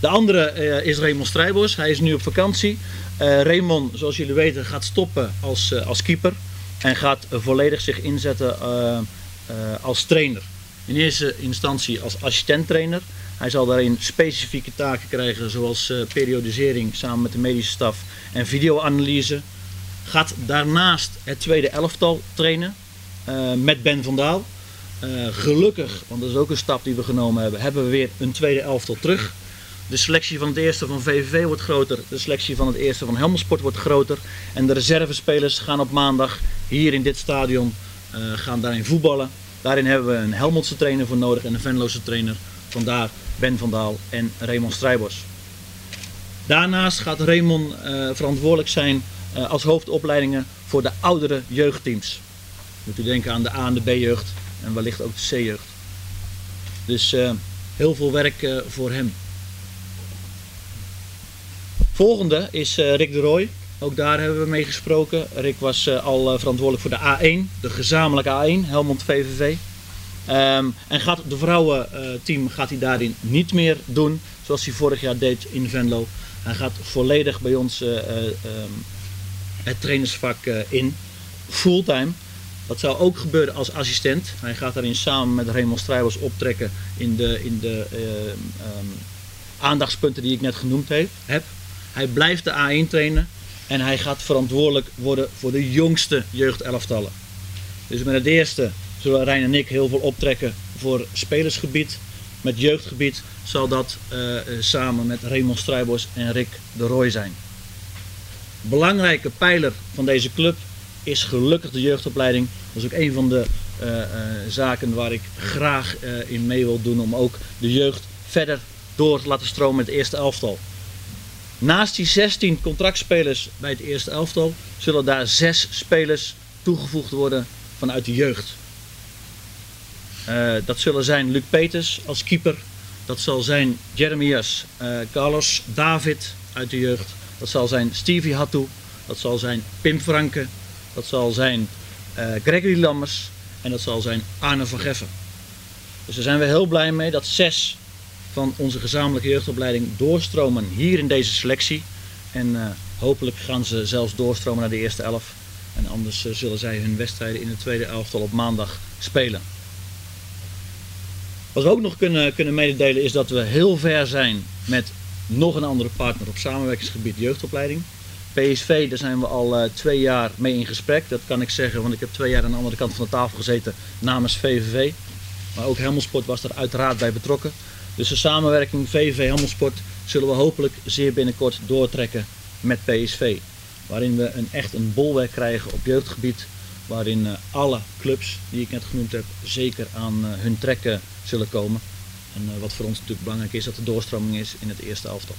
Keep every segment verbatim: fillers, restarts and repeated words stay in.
De andere uh, is Raymond Strijbos. Hij is nu op vakantie. Uh, Raymond, zoals jullie weten, gaat stoppen als, uh, als keeper. En gaat uh, volledig zich inzetten uh, uh, als trainer. In eerste instantie als assistent-trainer. Hij zal daarin specifieke taken krijgen, zoals uh, periodisering samen met de medische staf en videoanalyse. Gaat daarnaast het tweede elftal trainen uh, met Ben van Daal. Uh, gelukkig, want dat is ook een stap die we genomen hebben, hebben we weer een tweede elftal terug. De selectie van het eerste van V V V wordt groter, de selectie van het eerste van Helmond Sport wordt groter. En de reservespelers gaan op maandag hier in dit stadion uh, gaan daarin voetballen. Daarin hebben we een Helmondse trainer voor nodig en een Venlose trainer. Vandaar Ben van Daal en Raymond Strijbos. Daarnaast gaat Raymond uh, verantwoordelijk zijn uh, als hoofdopleidingen voor de oudere jeugdteams. Moet u denken aan de A en de B-jeugd en wellicht ook de C-jeugd. Dus uh, heel veel werk uh, voor hem. Volgende is uh, Rick de Rooij. Ook daar hebben we mee gesproken. Rick was uh, al uh, verantwoordelijk voor de A één, de gezamenlijke A één, Helmond V V V. Um, en gaat de vrouwenteam uh, gaat hij daarin niet meer doen zoals hij vorig jaar deed in Venlo. Hij gaat volledig bij ons uh, uh, um, het trainersvak uh, in, fulltime. Dat zou ook gebeuren als assistent. Hij gaat daarin samen met Raymond Strijbos optrekken in de, in de uh, um, aandachtspunten die ik net genoemd heb. Hij blijft de A één trainen en hij gaat verantwoordelijk worden voor de jongste jeugdelftallen. Dus met het eerste zullen Rijn en ik heel veel optrekken voor spelersgebied. Met jeugdgebied zal dat uh, samen met Raymond Strijbos en Rick de Rooij zijn. Belangrijke pijler van deze club is gelukkig de jeugdopleiding. Dat is ook een van de uh, uh, zaken waar ik graag uh, in mee wil doen om ook de jeugd verder door te laten stromen met het eerste elftal. Naast die zestien contractspelers bij het eerste elftal zullen daar zes spelers toegevoegd worden vanuit de jeugd. Uh, dat zullen zijn Luc Peters als keeper, dat zal zijn Jeremias, uh, Carlos David uit de jeugd, dat zal zijn Stevie Hattu, dat zal zijn Pim Franke, dat zal zijn uh, Gregory Lammers en dat zal zijn Arne van Geffen. Dus daar zijn we heel blij mee dat zes van onze gezamenlijke jeugdopleiding doorstromen hier in deze selectie. En uh, hopelijk gaan ze zelfs doorstromen naar de eerste elf. En anders uh, zullen zij hun wedstrijden in het tweede elftal op maandag spelen. Wat we ook nog kunnen, kunnen mededelen is dat we heel ver zijn met nog een andere partner op samenwerkingsgebied jeugdopleiding. P S V, daar zijn we al uh, twee jaar mee in gesprek. Dat kan ik zeggen, want ik heb twee jaar aan de andere kant van de tafel gezeten namens V V V. Maar ook Helmond Sport was daar uiteraard bij betrokken. Dus de samenwerking V V V Helmond Sport zullen we hopelijk zeer binnenkort doortrekken met P S V. Waarin we een, echt een bolwerk krijgen op jeugdgebied. Waarin uh, alle clubs die ik net genoemd heb zeker aan uh, hun trekken zullen komen. En uh, wat voor ons natuurlijk belangrijk is, dat de doorstroming is in het eerste elftal.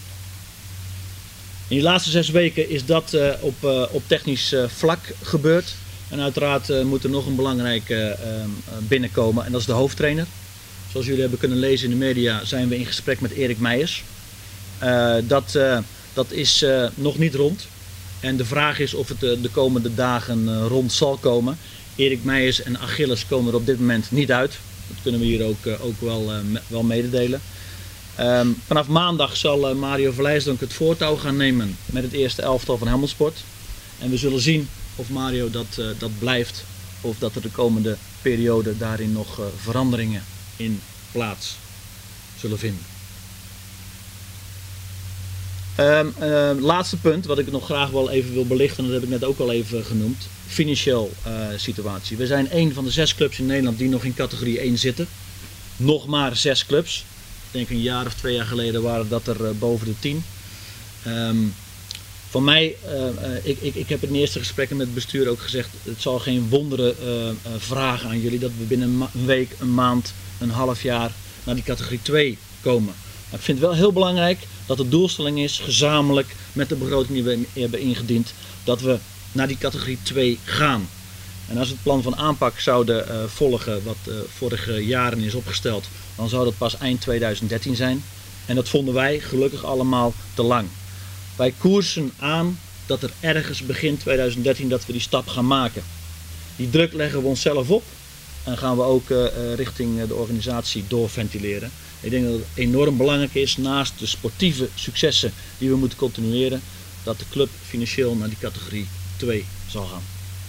In de laatste zes weken is dat uh, op, uh, op technisch uh, vlak gebeurd. En uiteraard uh, moet er nog een belangrijke uh, binnenkomen en dat is de hoofdtrainer. Zoals jullie hebben kunnen lezen in de media zijn we in gesprek met Erik Meijers. Uh, dat, uh, dat is uh, nog niet rond. En de vraag is of het uh, de komende dagen uh, rond zal komen. Erik Meijers en Achilles komen er op dit moment niet uit. Dat kunnen we hier ook, uh, ook wel, uh, me, wel mededelen. Um, vanaf maandag zal uh, Mario Verlijsdonk het voortouw gaan nemen met het eerste elftal van Helmond Sport. En we zullen zien of Mario dat, uh, dat blijft of dat er de komende periode daarin nog uh, veranderingen in plaats zullen vinden. Um, uh, laatste punt wat ik nog graag wel even wil belichten, dat heb ik net ook al even genoemd. Financieel uh, situatie. We zijn een van de zes clubs in Nederland die nog in categorie één zitten. Nog maar zes clubs. Ik denk een jaar of twee jaar geleden waren dat er uh, boven de tien. Um, Van mij, uh, uh, ik, ik, ik heb in de eerste gesprekken met het bestuur ook gezegd, het zal geen wonderen uh, uh, vragen aan jullie dat we binnen een, ma een week, een maand, een half jaar naar die categorie twee komen. Maar ik vind het wel heel belangrijk dat de doelstelling is, gezamenlijk met de begroting die we hebben ingediend, dat we naar die categorie twee gaan. En als we het plan van aanpak zouden uh, volgen wat uh, vorige jaren is opgesteld, dan zou dat pas eind tweeduizend dertien zijn. En dat vonden wij gelukkig allemaal te lang. Wij koersen aan dat er ergens begin tweeduizend dertien dat we die stap gaan maken. Die druk leggen we onszelf op en gaan we ook uh, richting de organisatie doorventileren. Ik denk dat het enorm belangrijk is, naast de sportieve successen die we moeten continueren, dat de club financieel naar die categorie twee zal gaan.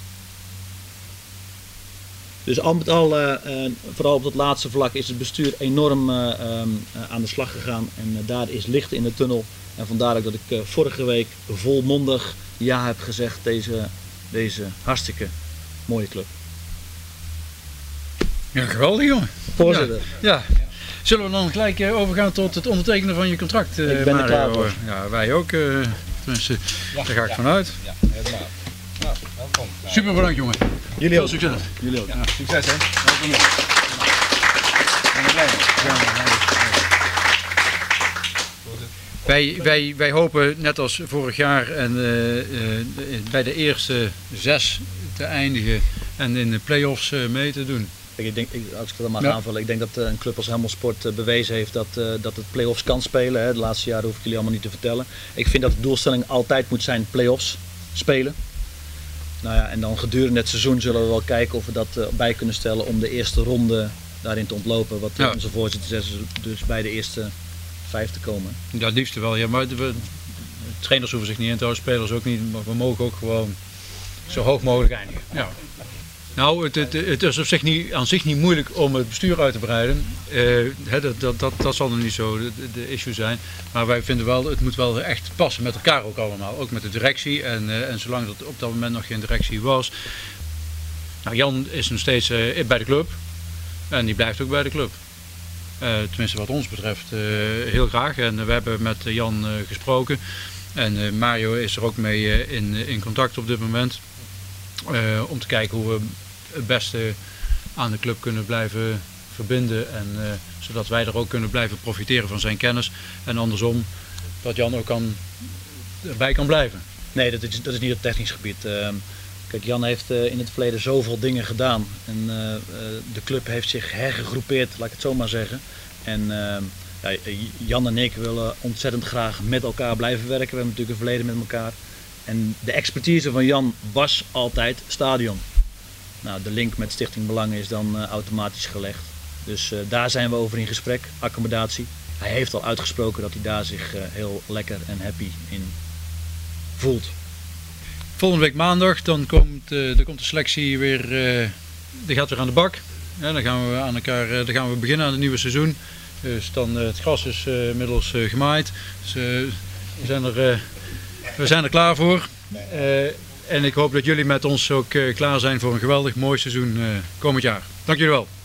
Dus al met al, uh, uh, vooral op dat laatste vlak, is het bestuur enorm uh, um, uh, aan de slag gegaan. En uh, daar is licht in de tunnel. En vandaar ook dat ik uh, vorige week volmondig ja heb gezegd deze, deze hartstikke mooie club. Ja, geweldig jongen. Voorzitter. Ja. ja. Zullen we dan gelijk uh, overgaan tot het ondertekenen van je contract? Uh, ik ben Mario? er klaar voor. Ja, wij ook. Uh, tenminste, ja, daar ga ik ja. vanuit. Ja, helemaal. Nou, welkom. Super bedankt jongen. Jullie Veel ook. succes. Jullie ook. Ja, succes hè. Welkom jongen. Ben je blij mee? Wij, wij, wij hopen net als vorig jaar en, uh, uh, bij de eerste zes te eindigen en in de play-offs uh, mee te doen. Ik denk, als ik dat mag ja. aanvullen, ik denk dat uh, een club als Helmond Sport uh, bewezen heeft dat, uh, dat het play-offs kan spelen. Hè. De laatste jaren hoef ik jullie allemaal niet te vertellen. Ik vind dat de doelstelling altijd moet zijn play-offs spelen. Nou ja, en dan gedurende het seizoen zullen we wel kijken of we dat uh, bij kunnen stellen om de eerste ronde daarin te ontlopen. Wat uh, ja. onze voorzitter zegt, dus bij de eerste vijf te komen. Ja, het liefste wel. Ja, maar we, trainers hoeven zich niet in te houden, spelers ook niet. Maar we mogen ook gewoon zo hoog mogelijk eindigen. Ja. Nou, het, het, het is op zich niet, aan zich niet moeilijk om het bestuur uit te breiden. Uh, he, dat, dat, dat, dat zal nog niet zo de, de issue zijn. Maar wij vinden wel, het moet wel echt passen met elkaar ook allemaal. Ook met de directie. En, uh, en zolang er op dat moment nog geen directie was. Nou, Jan is nog steeds uh, bij de club. En die blijft ook bij de club. Uh, tenminste wat ons betreft uh, heel graag. En uh, we hebben met Jan uh, gesproken. En uh, Mario is er ook mee uh, in, in contact op dit moment. Uh, om te kijken hoe we het beste aan de club kunnen blijven verbinden. En, uh, zodat wij er ook kunnen blijven profiteren van zijn kennis. En andersom, dat Jan ook kan, erbij kan blijven. Nee, dat is, dat is niet het technisch gebied. Uh, kijk, Jan heeft uh, in het verleden zoveel dingen gedaan. En uh, uh, de club heeft zich hergegroepeerd, laat ik het zo maar zeggen. En uh, ja, Jan en ik willen ontzettend graag met elkaar blijven werken. We hebben natuurlijk een verleden met elkaar. En de expertise van Jan was altijd stadion. Nou, de link met Stichting Belangen is dan uh, automatisch gelegd. Dus uh, daar zijn we over in gesprek, accommodatie. Hij heeft al uitgesproken dat hij daar zich uh, heel lekker en happy in voelt. Volgende week maandag dan komt, uh, dan komt de selectie weer, uh, die gaat weer aan de bak. Ja, dan gaan we aan elkaar, uh, dan gaan we beginnen aan het nieuwe seizoen. Dus dan, uh, het gras is uh, inmiddels uh, gemaaid. Dus, uh, we zijn er... Uh, We zijn er klaar voor uh, en ik hoop dat jullie met ons ook uh, klaar zijn voor een geweldig mooi seizoen uh, komend jaar. Dank jullie wel.